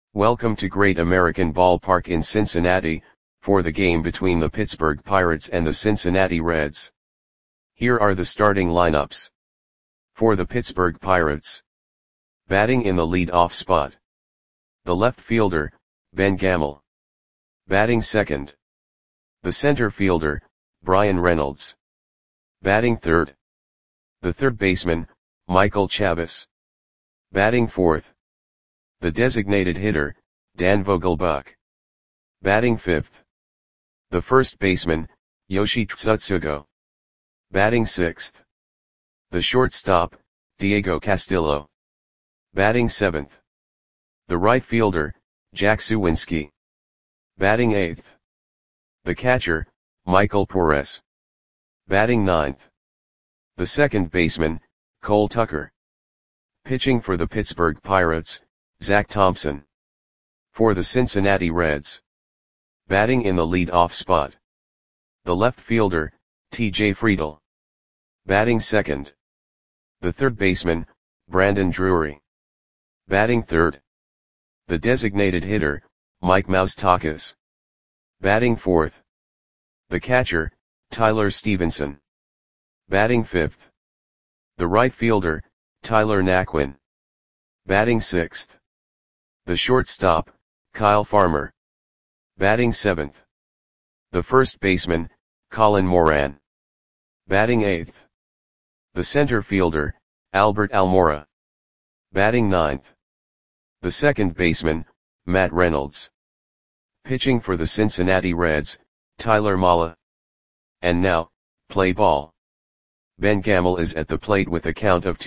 Welcome to Great American Ballpark in Cincinnati, for the game between the Pittsburgh Pirates and the Cincinnati Reds. Here are the starting lineups. For the Pittsburgh Pirates. Batting in the lead-off spot. The left fielder, Ben Gamel. Batting second. The center fielder, Bryan Reynolds. Batting third. The third baseman, Michael Chavis. Batting fourth. The designated hitter, Dan Vogelbach. Batting fifth. The first baseman, Yoshi Tsutsugo. Batting sixth. The shortstop, Diego Castillo. Batting seventh. The right fielder, Jack Suwinski. Batting eighth. The catcher, Michael Porras. Batting ninth. The second baseman, Cole Tucker. Pitching for the Pittsburgh Pirates, Zach Thompson. For the Cincinnati Reds. Batting in the lead-off spot. The left fielder, T.J. Friedl. Batting second. The third baseman, Brandon Drury. Batting third. The designated hitter, Mike Moustakas. Batting fourth. The catcher, Tyler Stevenson. Batting fifth. The right fielder, Tyler Naquin. Batting sixth. The shortstop, Kyle Farmer. Batting seventh. The first baseman, Colin Moran. Batting eighth. The center fielder, Albert Almora. Batting ninth. The second baseman, Matt Reynolds. Pitching for the Cincinnati Reds, Tyler Mala. And now, play ball. Ben Gamel is at the plate with a count of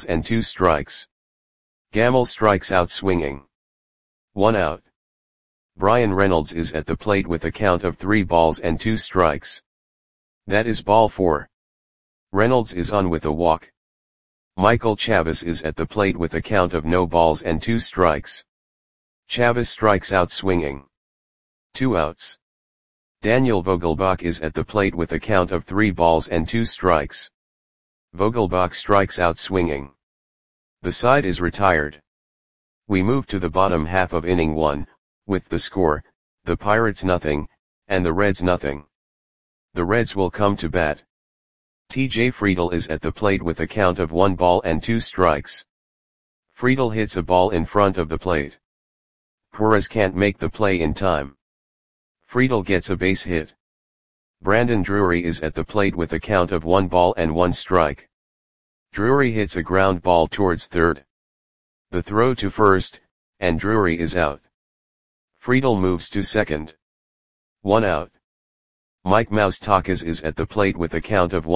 2-2. Gamel strikes out swinging. 1 out. Bryan Reynolds is at the plate with a count of 3-2. That is ball 4. Reynolds is on with a walk. Michael Chavis is at the plate with a count of 0-2. Chavis strikes out swinging. 2 outs. Daniel Vogelbach is at the plate with a count of 3-2. Vogelbach strikes out swinging. The side is retired. We move to the bottom half of inning 1, with the score, the Pirates nothing, and the Reds nothing. The Reds will come to bat. T.J. Friedl is at the plate with a count of 1-2. Friedl hits a ball in front of the plate. Porras can't make the play in time. Friedl gets a base hit. Brandon Drury is at the plate with a count of 1-1. Drury hits a ground ball towards third. The throw to first, and Drury is out. Friedl moves to second. 1 out. Mike Moustakas is at the plate with a count of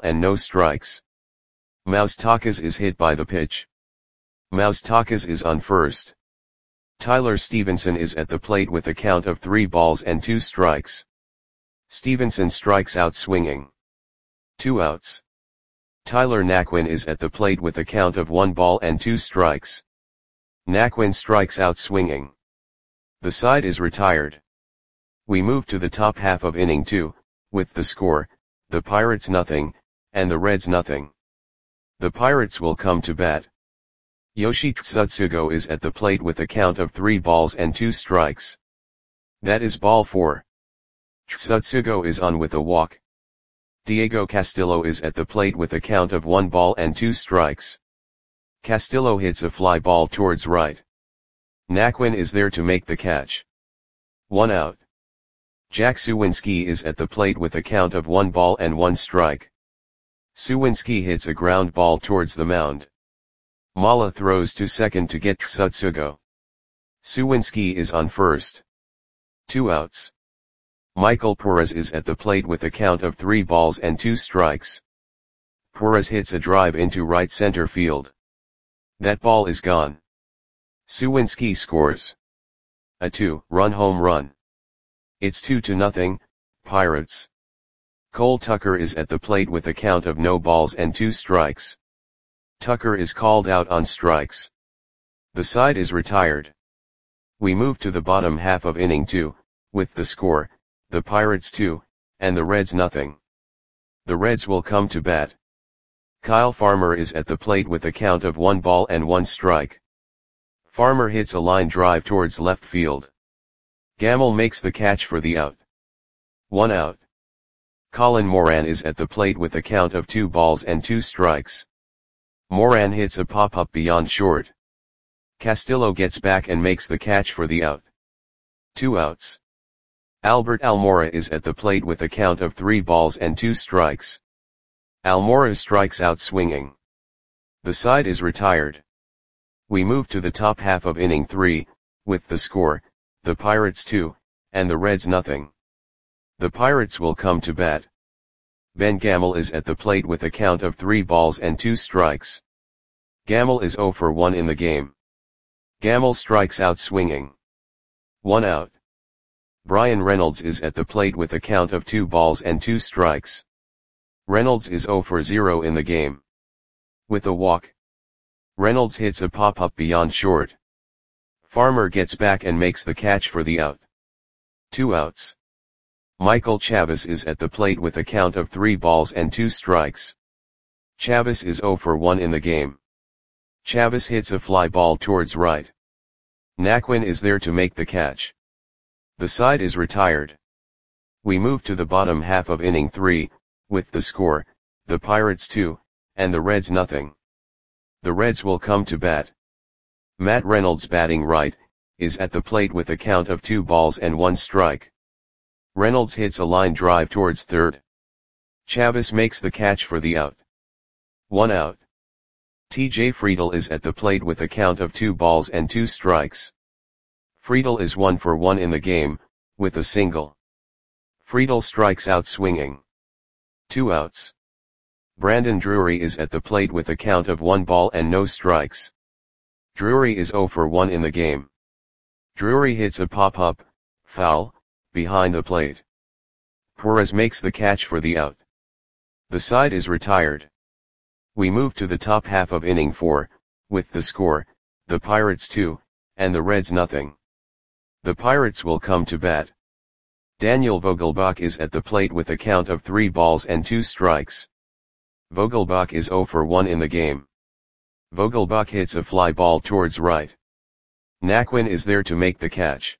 1-0. Moustakas is hit by the pitch. Moustakas is on first. Tyler Stevenson is at the plate with a count of 3-2. Stevenson strikes out swinging. 2 outs. Tyler Naquin is at the plate with a count of 1-2. Naquin strikes out swinging. The side is retired. We move to the top half of inning 2, with the score, the Pirates nothing, and the Reds nothing. The Pirates will come to bat. Yoshi Tsutsugo is at the plate with a count of 3-2. That is ball 4. Tsutsugo is on with a walk. Diego Castillo is at the plate with a count of 1-2. Castillo hits a fly ball towards right. Naquin is there to make the catch. 1 out. Jack Suwinski is at the plate with a count of 1-1. Suwinski hits a ground ball towards the mound. Mala throws to second to get Tsutsugo. Suwinski is on first. 2 outs. Michael Porras is at the plate with a count of 3-2. Porras hits a drive into right center field. That ball is gone. Suwinski scores a 2-run home run. It's 2-0, Pirates. Cole Tucker is at the plate with a count of 0-2. Tucker is called out on strikes. The side is retired. We move to the bottom half of inning 2, with the score, the Pirates 2, and the Reds nothing. The Reds will come to bat. Kyle Farmer is at the plate with a count of 1-1. Farmer hits a line drive towards left field. Gamble makes the catch for the out. 1 out. Colin Moran is at the plate with a count of 2 balls and 2 strikes. Moran hits a pop-up beyond short. Castillo gets back and makes the catch for the out. 2 outs. Albert Almora is at the plate with a count of 3 balls and 2 strikes. Almora strikes out swinging. The side is retired. We move to the top half of inning 3, with the score, the Pirates 2, and the Reds nothing. The Pirates will come to bat. Ben Gamel is at the plate with a count of 3 balls and 2 strikes. Gamel is 0 for 1 in the game. Gamel strikes out swinging. 1 out. Brian Reynolds is at the plate with a count of 2 balls and 2 strikes. Reynolds is 0 for 0 in the game. With a walk. Reynolds hits a pop-up beyond short. Farmer gets back and makes the catch for the out. 2 outs. Michael Chavis is at the plate with a count of 3 balls and 2 strikes. Chavis is 0 for 1 in the game. Chavis hits a fly ball towards right. Naquin is there to make the catch. The side is retired. We move to the bottom half of inning 3, with the score, the Pirates 2, and the Reds nothing. The Reds will come to bat. Matt Reynolds batting right, is at the plate with a count of 2 balls and 1 strike. Reynolds hits a line drive towards third. Chavis makes the catch for the out. 1 out. T.J. Friedel is at the plate with a count of 2 balls and 2 strikes. Friedel is 1 for 1 in the game, with a single. Friedel strikes out swinging. 2 outs. Brandon Drury is at the plate with a count of 1 ball and no strikes. Drury is 0 for 1 in the game. Drury hits a pop-up, foul, behind the plate. Perez makes the catch for the out. The side is retired. We move to the top half of inning 4, with the score, the Pirates 2, and the Reds nothing. The Pirates will come to bat. Daniel Vogelbach is at the plate with a count of 3 balls and 2 strikes. Vogelbach is 0 for 1 in the game. Vogelbach hits a fly ball towards right. Naquin is there to make the catch.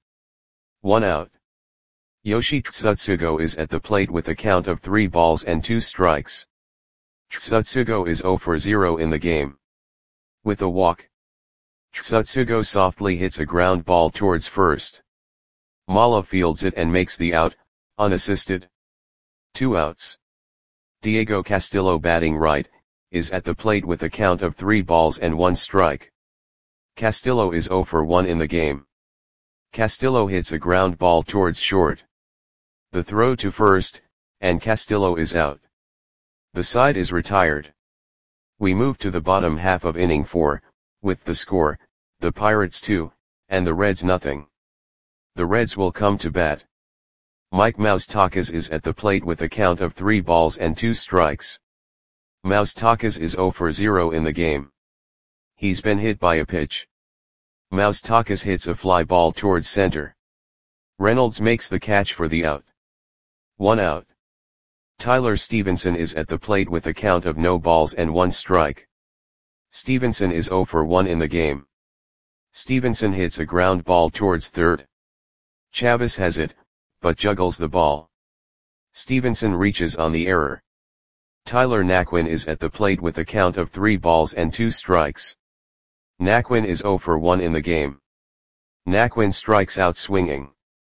1 out. Yoshi Tsutsugo is at the plate with a count of 3 balls and 2 strikes. Tsutsugo is 0 for 0 in the game. With a walk. Tsutsugo softly hits a ground ball towards first. Mala fields it and makes the out, unassisted. 2 outs. Diego Castillo batting right, is at the plate with a count of 3 balls and 1 strike. Castillo is 0 for 1 in the game. Castillo hits a ground ball towards short. The throw to first, and Castillo is out. The side is retired. We move to the bottom half of inning 4, with the score, the Pirates 2, and the Reds nothing. The Reds will come to bat. Mike Moustakas is at the plate with a count of 3 balls and 2 strikes. Moustakas is 0 for 0 in the game. He's been hit by a pitch. Moustakas hits a fly ball towards center. Reynolds makes the catch for the out. 1 out. Tyler Stevenson is at the plate with a count of no balls and 1 strike. Stevenson is 0 for 1 in the game. Stevenson hits a ground ball towards third. Chavis has it, but juggles the ball. Stevenson reaches on the error. Tyler Naquin is at the plate with a count of 3 balls and 2 strikes. Naquin is 0 for 1 in the game. Naquin strikes out swinging.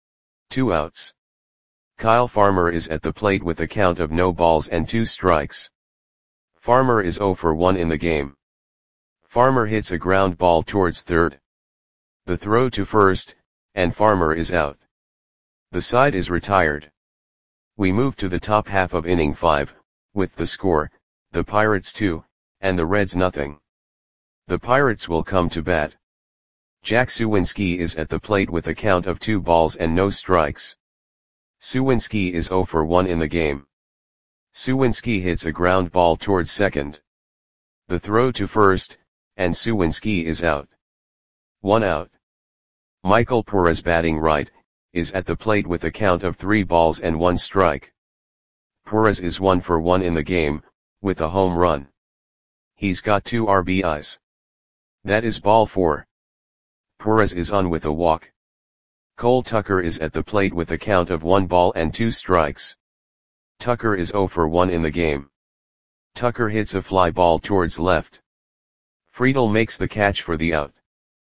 2 outs. Kyle Farmer is at the plate with a count of no balls and 2 strikes. Farmer is 0 for 1 in the game. Farmer hits a ground ball towards third. The throw to first, and Farmer is out. The side is retired. We move to the top half of inning 5, with the score, the Pirates 2, and the Reds nothing. The Pirates will come to bat. Jack Suwinski is at the plate with a count of 2 balls and no strikes. Suwinski is 0 for 1 in the game. Suwinski hits a ground ball towards second. The throw to first, and Suwinski is out. 1 out. Michael Perez batting right, is at the plate with a count of 3 balls and 1 strike. Perez is 1 for 1 in the game, with a home run. He's got 2 RBIs. That is ball 4. Torres is on with a walk. Cole Tucker is at the plate with a count of 1 ball and 2 strikes. Tucker is 0 for 1 in the game. Tucker hits a fly ball towards left. Friedel makes the catch for the out.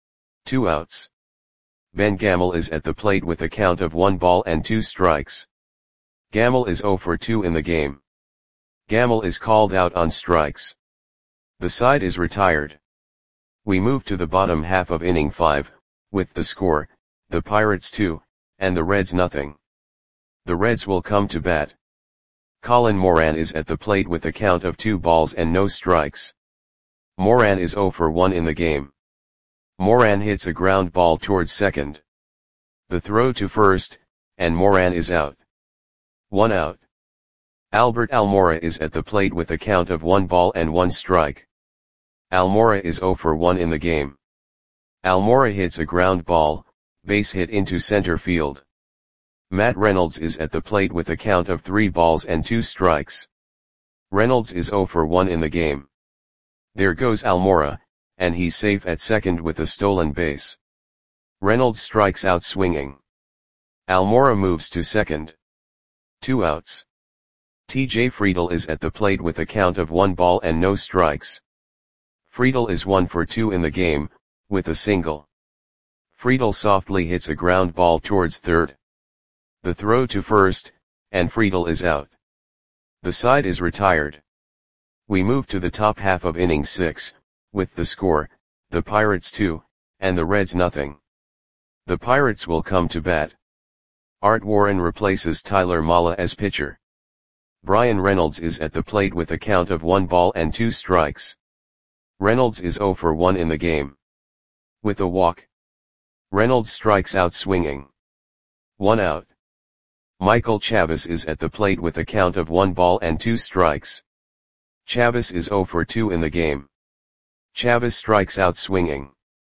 2 outs. Ben Gamel is at the plate with a count of 1 ball and 2 strikes. Gamel is 0 for 2 in the game. Gamel is called out on strikes. The side is retired. We move to the bottom half of inning 5, with the score, the Pirates 2, and the Reds nothing. The Reds will come to bat. Colin Moran is at the plate with a count of 2 balls and no strikes. Moran is 0 for 1 in the game. Moran hits a ground ball towards second. The throw to first, and Moran is out. 1 out. Albert Almora is at the plate with a count of 1 ball and 1 strike. Almora is 0 for 1 in the game. Almora hits a ground ball, base hit into center field. Matt Reynolds is at the plate with a count of 3 balls and 2 strikes. Reynolds is 0 for 1 in the game. There goes Almora, and he's safe at second with a stolen base. Reynolds strikes out swinging. Almora moves to second. 2 outs. TJ Friedel is at the plate with a count of 1 ball and no strikes. Friedel is 1 for 2 in the game, with a single. Friedel softly hits a ground ball towards third. The throw to first, and Friedel is out. The side is retired. We move to the top half of inning 6, with the score, the Pirates 2, and the Reds nothing. The Pirates will come to bat. Art Warren replaces Tyler Mala as pitcher. Brian Reynolds is at the plate with a count of 1 ball and 2 strikes. Reynolds is 0 for 1 in the game. With a walk. Reynolds strikes out swinging. 1 out. Michael Chavis is at the plate with a count of 1 ball and 2 strikes. Chavis is 0 for 2 in the game. Chavis strikes out swinging.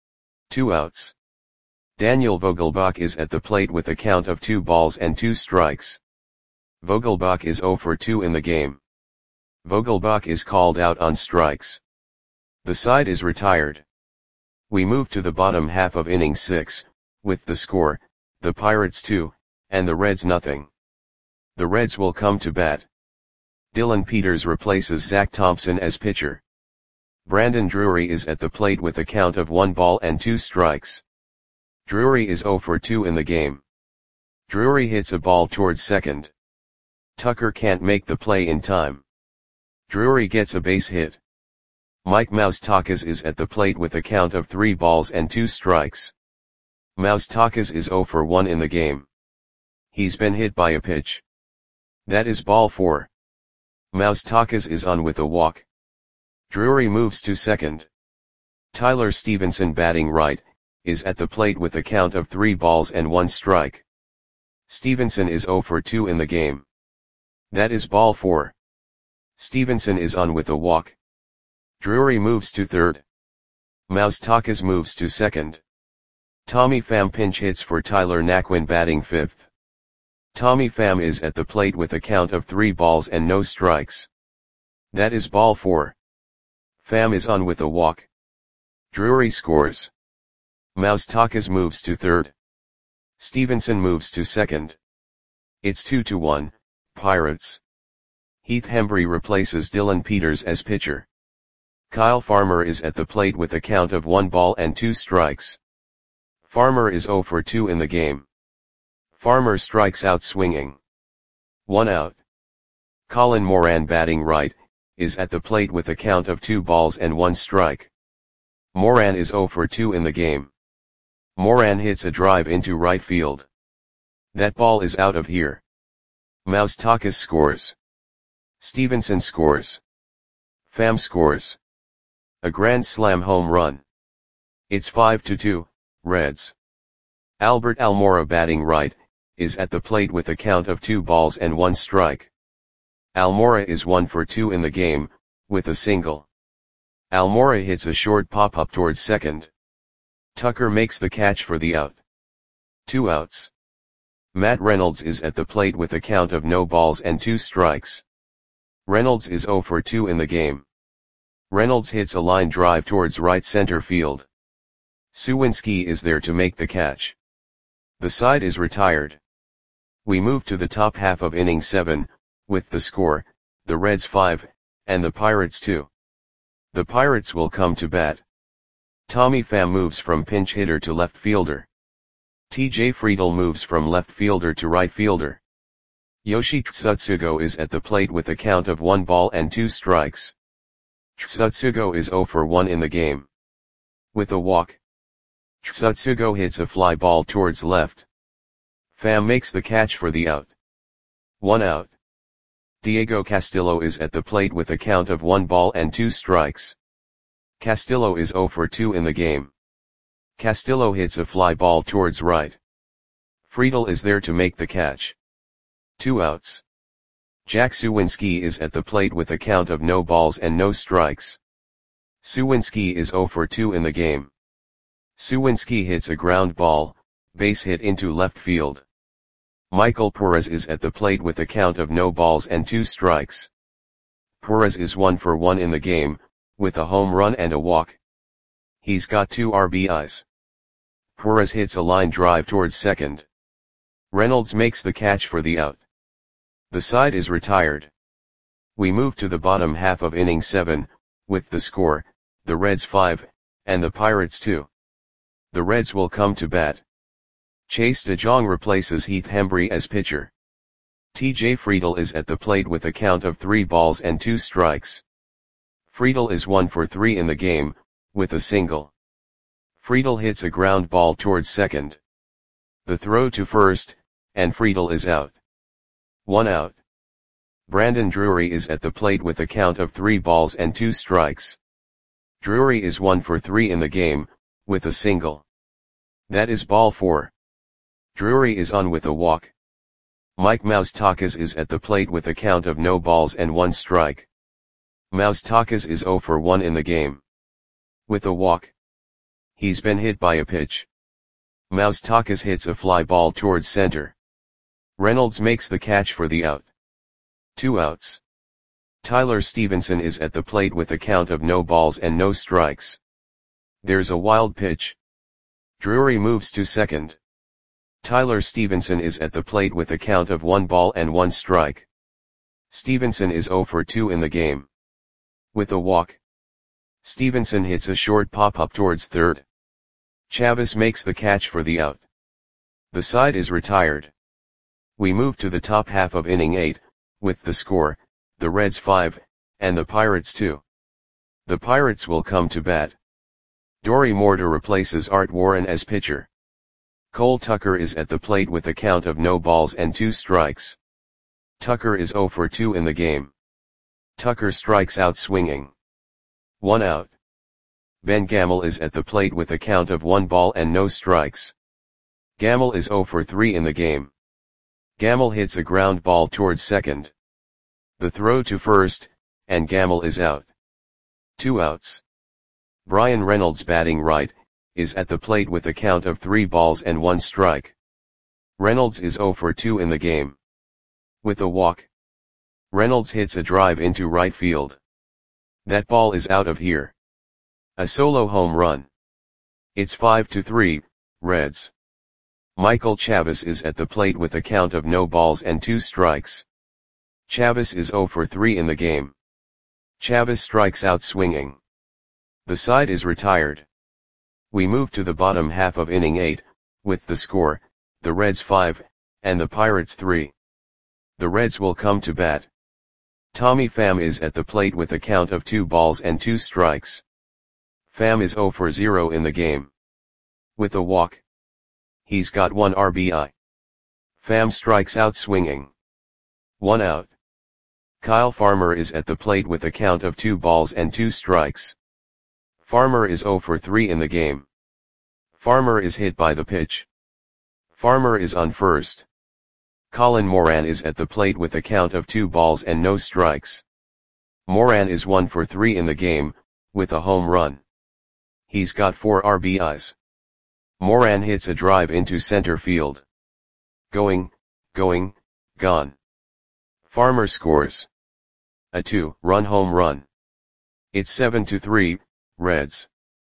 2 outs. Daniel Vogelbach is at the plate with a count of 2 balls and 2 strikes. Vogelbach is 0 for 2 in the game. Vogelbach is called out on strikes. The side is retired. We move to the bottom half of inning 6, with the score, the Pirates 2, and the Reds nothing. The Reds will come to bat. Dylan Peters replaces Zach Thompson as pitcher. Brandon Drury is at the plate with a count of 1 ball and 2 strikes. Drury is 0 for 2 in the game. Drury hits a ball towards second. Tucker can't make the play in time. Drury gets a base hit. Mike Moustakas is at the plate with a count of 3 balls and 2 strikes. Moustakas is 0 for 1 in the game. He's been hit by a pitch. That is ball 4. Moustakas is on with a walk. Drury moves to second. Tyler Stevenson, batting right, is at the plate with a count of 3 balls and 1 strike. Stevenson is 0 for 2 in the game. That is ball 4. Stevenson is on with a walk. Drury moves to third. Moustakas moves to second. Tommy Pham pinch hits for Tyler Naquin, batting fifth. Tommy Pham is at the plate with a count of 3 balls and no strikes. That is ball 4. Pham is on with a walk. Drury scores. Moustakas moves to third. Stevenson moves to second. It's 2-1, Pirates. Heath Hembry replaces Dylan Peters as pitcher. Kyle Farmer is at the plate with a count of 1 ball and 2 strikes. Farmer is 0 for 2 in the game. Farmer strikes out swinging. 1 out. Colin Moran, batting right, is at the plate with a count of 2 balls and 1 strike. Moran is 0 for 2 in the game. Moran hits a drive into right field. That ball is out of here. Moustakas scores. Stevenson scores. Pham scores. A grand slam home run. It's 5-2, Reds. Albert Almora, batting right, is at the plate with a count of 2 balls and 1 strike. Almora is 1 for 2 in the game, with a single. Almora hits a short pop-up towards second. Tucker makes the catch for the out. 2 outs. Matt Reynolds is at the plate with a count of no balls and 2 strikes. Reynolds is 0 for 2 in the game. Reynolds hits a line drive towards right center field. Suwinski is there to make the catch. The side is retired. We move to the top half of inning 7, with the score, the Reds 5, and the Pirates 2. The Pirates will come to bat. Tommy Pham moves from pinch hitter to left fielder. TJ Friedl moves from left fielder to right fielder. Yoshi Tsutsugo is at the plate with a count of 1 ball and 2 strikes. Tsutsugo is 0 for 1 in the game. With a walk, Tsutsugo hits a fly ball towards left. Pham makes the catch for the out. 1 out. Diego Castillo is at the plate with a count of 1 ball and 2 strikes. Castillo is 0 for 2 in the game. Castillo hits a fly ball towards right. Friedl is there to make the catch. 2 outs. Jack Suwinski is at the plate with a count of no balls and no strikes. Suwinski is 0 for 2 in the game. Suwinski hits a ground ball, base hit into left field. Michael Perez is at the plate with a count of no balls and 2 strikes. Perez is 1 for 1 in the game, with a home run and a walk. He's got 2 RBIs. Perez hits a line drive towards second. Reynolds makes the catch for the out. The side is retired. We move to the bottom half of inning 7, with the score, the Reds 5, and the Pirates 2. The Reds will come to bat. Chase De Jong replaces Heath Hembree as pitcher. TJ Friedl is at the plate with a count of 3 balls and 2 strikes. Friedl is 1 for 3 in the game, with a single. Friedl hits a ground ball towards second. The throw to first, and Friedl is out. 1 out. Brandon Drury is at the plate with a count of 3 balls and 2 strikes. Drury is 1 for 3 in the game, with a single. That is ball 4. Drury is on with a walk. Mike Moustakas is at the plate with a count of no balls and 1 strike. Moustakas is 0 for 1 in the game. With a walk. He's been hit by a pitch. Moustakas hits a fly ball towards center. Reynolds makes the catch for the out. 2 outs. Tyler Stevenson is at the plate with a count of no balls and no strikes. There's a wild pitch. Drury moves to second. Tyler Stevenson is at the plate with a count of 1 ball and 1 strike. Stevenson is 0 for 2 in the game. With a walk, Stevenson hits a short pop-up towards third. Chavis makes the catch for the out. The side is retired. We move to the top half of inning 8, with the score, the Reds 5, and the Pirates 2. The Pirates will come to bat. Dory Mortar replaces Art Warren as pitcher. Cole Tucker is at the plate with a count of no balls and 2 strikes. Tucker is 0 for 2 in the game. Tucker strikes out swinging. 1 out. Ben Gamel is at the plate with a count of 1 ball and no strikes. Gamel is 0 for 3 in the game. Gamel hits a ground ball towards second. The throw to first, and Gamel is out. 2 outs. Brian Reynolds, batting right, is at the plate with a count of 3 balls and 1 strike. Reynolds is 0 for 2 in the game. With a walk, Reynolds hits a drive into right field. That ball is out of here. A solo home run. It's 5-3, Reds. Michael Chavis is at the plate with a count of no balls and 2 strikes. Chavis is 0 for 3 in the game. Chavis strikes out swinging. The side is retired. We move to the bottom half of inning 8, with the score, the Reds 5, and the Pirates 3. The Reds will come to bat. Tommy Pham is at the plate with a count of 2 balls and 2 strikes. Pham is 0 for 0 in the game. With a walk, he's got 1 RBI. Pham strikes out swinging. 1 out. Kyle Farmer is at the plate with a count of 2 balls and 2 strikes. Farmer is 0 for 3 in the game. Farmer is hit by the pitch. Farmer is on first. Colin Moran is at the plate with a count of 2 balls and no strikes. Moran is 1 for 3 in the game, with a home run. He's got 4 RBIs. Moran hits a drive into center field. Going, gone. Farmer scores a 2-run home run. It's 7-3, Reds.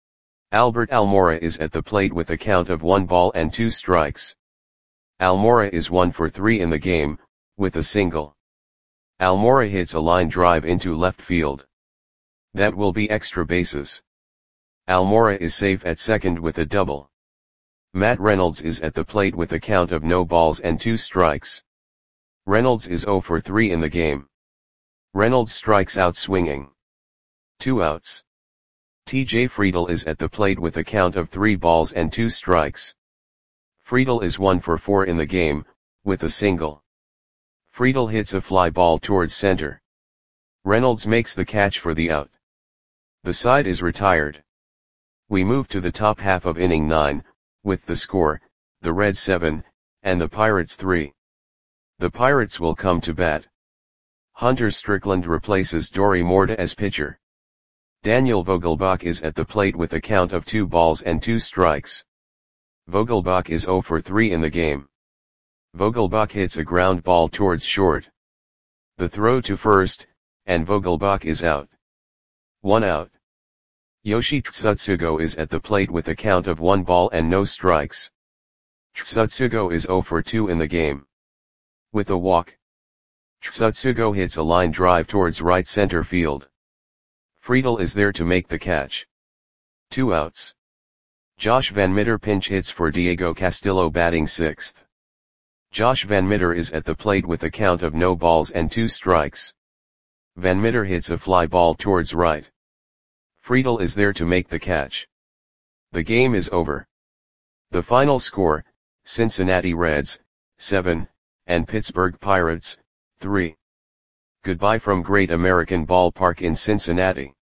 Albert Almora is at the plate with a count of 1 ball and 2 strikes. Almora is 1 for 3 in the game, with a single. Almora hits a line drive into left field. That will be extra bases. Almora is safe at second with a double. Matt Reynolds is at the plate with a count of no balls and 2 strikes. Reynolds is 0 for 3 in the game. Reynolds strikes out swinging. 2 outs. TJ Friedl is at the plate with a count of 3 balls and 2 strikes. Friedl is 1 for 4 in the game, with a single. Friedl hits a fly ball towards center. Reynolds makes the catch for the out. The side is retired. We move to the top half of inning 9, with the score, the Reds 7, and the Pirates 3. The Pirates will come to bat. Hunter Strickland replaces Dory Morta as pitcher. Daniel Vogelbach is at the plate with a count of 2 balls and 2 strikes. Vogelbach is 0 for 3 in the game. Vogelbach hits a ground ball towards short. The throw to first, and Vogelbach is out. 1 out. Yoshi Tsutsugo is at the plate with a count of 1 ball and no strikes. Tsutsugo is 0 for 2 in the game. With a walk. Tsutsugo hits a line drive towards right center field. Friedl is there to make the catch. 2 outs. Josh Van Meter pinch hits for Diego Castillo batting 6th. Josh Van Meter is at the plate with a count of no balls and 2 strikes. Van Meter hits a fly ball towards right. Friedl is there to make the catch. The game is over. The final score, Cincinnati Reds, 7, and Pittsburgh Pirates, 3. Goodbye from Great American Ballpark in Cincinnati.